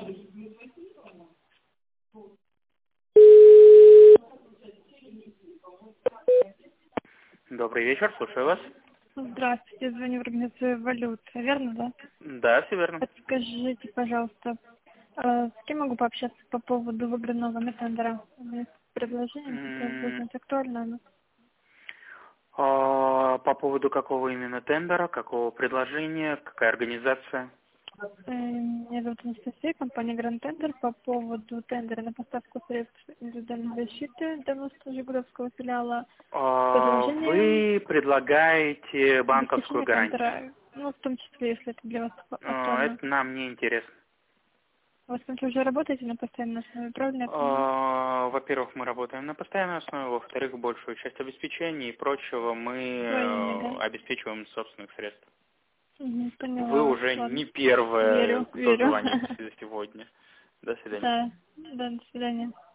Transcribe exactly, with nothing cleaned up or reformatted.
Добрый вечер, слушаю вас. Здравствуйте, звоню в организацию «Валют». Верно, да? Да, все верно. Подскажите, пожалуйста, э, с кем могу пообщаться по поводу выигранного на тендера? У меня есть предложение, хотелось бы М, узнать, актуально оно. а, По поводу какого именно тендера, какого предложения, какая организация? Э, Меня зовут Анастасия, компания «Гранд Тендер» по поводу тендера на поставку средств индивидуальной защиты Давностного Жигулевского филиала с А, предложением Вы предлагаете банковскую обеспечения гарантию. контора, ну, в том числе, если это для вас А, актуально. Это нам не интересно. Вы, в смысле, уже работаете на постоянной основе, правильно я понимаю? А, Во-первых, мы работаем на постоянной основе, во-вторых, большую часть обеспечения и прочего мы Своими, э, да? обеспечиваем из собственных средств. Угу, Вы поняла вас, уже ладно. не первая, Верю, кто верю. звонит сегодня. До свидания. Да, да, до свидания.